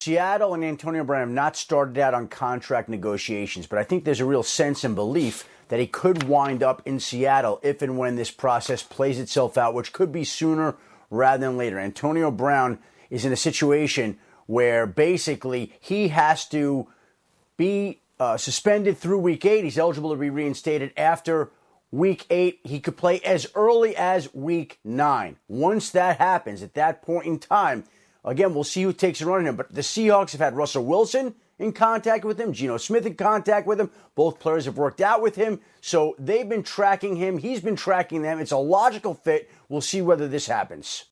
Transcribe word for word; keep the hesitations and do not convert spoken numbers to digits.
Seattle and Antonio Brown have not started out on contract negotiations, but I think there's a real sense and belief that he could wind up in Seattle if and when this process plays itself out, which could be sooner rather than later. Antonio Brown is in a situation where basically he has to be uh, suspended through week eight. He's eligible to be reinstated after week eight. He could play as early as week nine. Once that happens, at that point in time, again, we'll see who takes a run on him. But the Seahawks have had Russell Wilson in contact with him, Geno Smith in contact with him. Both players have worked out with him. So they've been tracking him. He's been tracking them. It's a logical fit. We'll see whether this happens.